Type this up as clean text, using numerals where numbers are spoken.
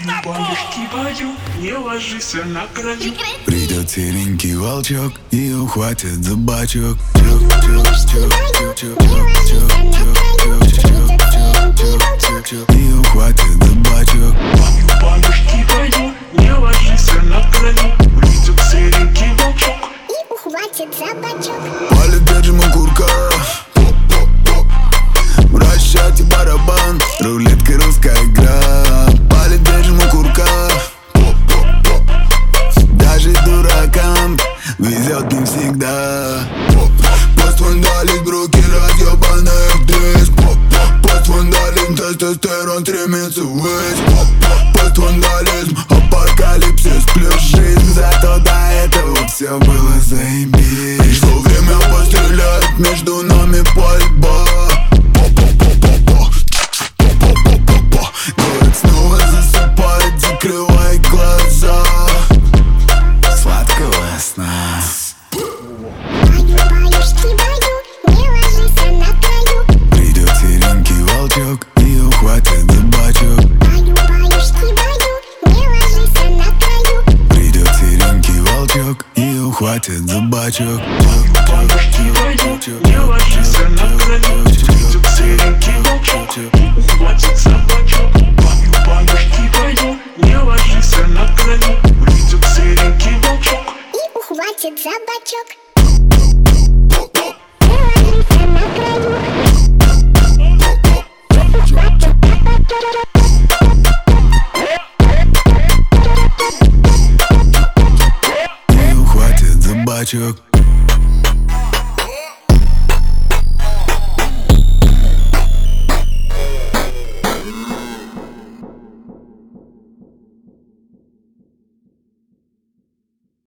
Бабушки баю, не ложись на краю. Придет серенький волчок и ухватит за бачок. И ухватит за бачок. Бабушки баю, не ложись на краю. Придет серенький волчок И ухватит за бачок. Палит держим у курка. Вращайте барабан, рулетка русская игра. Палит держим у курка. Даже дуракам везет не всегда. Пост-вандализм, бруки, разъебанный диск. Пост-вандализм, тестостерон стремится ввысь. Пост-вандализм, апокалипсис плюс жизнь. Зато до этого все было заебись. Пришло время пострелять, между нами пальба. Город снова засыпает, закрывай глаза. Сладкого сна. Баюшки баю, не ложись на краю. Придет серенький волчок и ухватит за бачок. Баюшки баю, не ложись на краю. Придет серенький волчок и ухватит за бачок. Бабушки баю, не ложись на краю. Придет серенький волчок и ухватит за бачок. Бабушки баю, не ложись на краю. Придет серенький волчок И ухватит за бачок. Не ложись на краю. И ухватит за бачок.